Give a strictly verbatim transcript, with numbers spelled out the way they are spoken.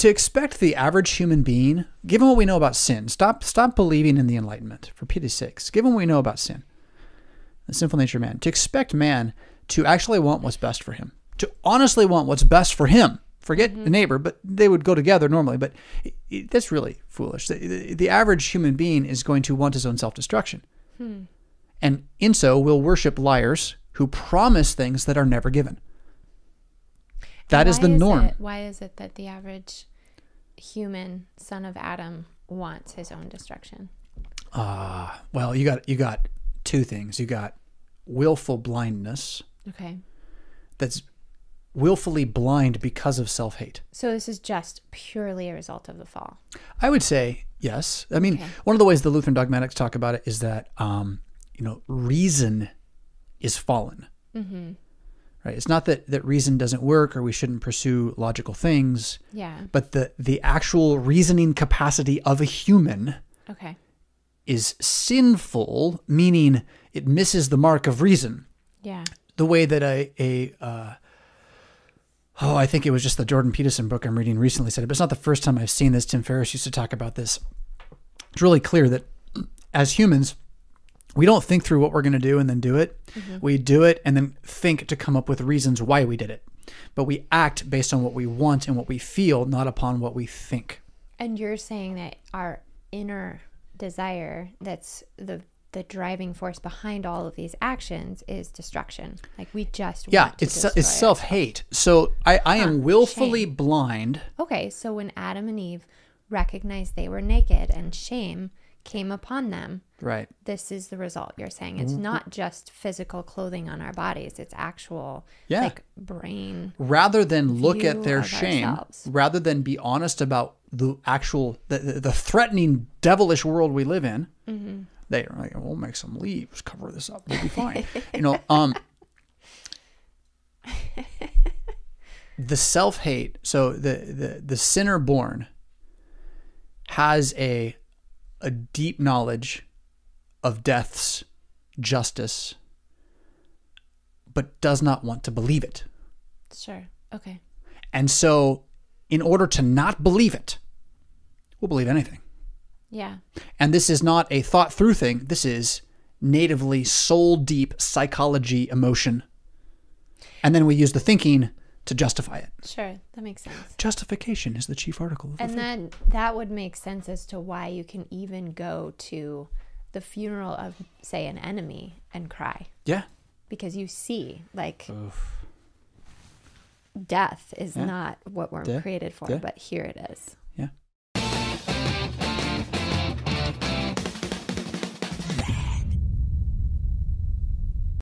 to expect the average human being, given what we know about sin, stop stop believing in the Enlightenment, for pity's sakes, given what we know about sin, the sinful nature of man, to expect man to actually want what's best for him, to honestly want what's best for him. Forget mm-hmm. the neighbor, but they would go together normally. But it, it, that's really foolish. The, the, the average human being is going to want his own self-destruction. Hmm. And in so will worship liars who promise things that are never given. That is the norm. It, why is it that the average human son of Adam wants his own destruction? Ah, uh, well, you got you got two things. You got willful blindness. Okay. That's willfully blind because of self-hate. So this is just purely a result of the fall. I would say yes. I mean, okay. One of the ways the Lutheran dogmatics talk about it is that um, you know, reason is fallen. Mm-hmm. Right? It's not that, that reason doesn't work or we shouldn't pursue logical things. Yeah. But the the actual reasoning capacity of a human okay. is sinful, meaning it misses the mark of reason. Yeah. The way that a a uh, oh, I think it was just the Jordan Peterson book I'm reading recently said it, but it's not the first time I've seen this. Tim Ferriss used to talk about this. It's really clear that as humans, we don't think through what we're going to do and then do it. Mm-hmm. We do it and then think to come up with reasons why we did it. But we act based on what we want and what we feel, not upon what we think. And you're saying that our inner desire, that's the the driving force behind all of these actions, is destruction. Like we just yeah, want to it's destroy it's self-hate. So I, I huh, am willfully shame. blind. Okay, so when Adam and Eve recognized they were naked and shame came upon them, right? This is the result. You're saying it's not just physical clothing on our bodies; it's actual, yeah. like brain. Rather than look at their shame, ourselves. rather than be honest about the actual, the, the, the threatening, devilish world we live in, mm-hmm. they are like, "We'll make some leaves, cover this up, we'll be fine." you know, um, the self-hate. So the the the sinner born has a a deep knowledge of death's justice, but does not want to believe it. Sure. Okay. And so in order to not believe it, we'll believe anything. Yeah. And this is not a thought through thing. This is natively soul deep psychology, emotion. And then we use the thinking to justify it. Sure, that makes sense. Justification is the chief article of the And faith. then that would make sense as to why you can even go to the funeral of, say, an enemy and cry. Yeah. Because you see, like, Oof. death is yeah. not what we're death. created for, death. but here it is.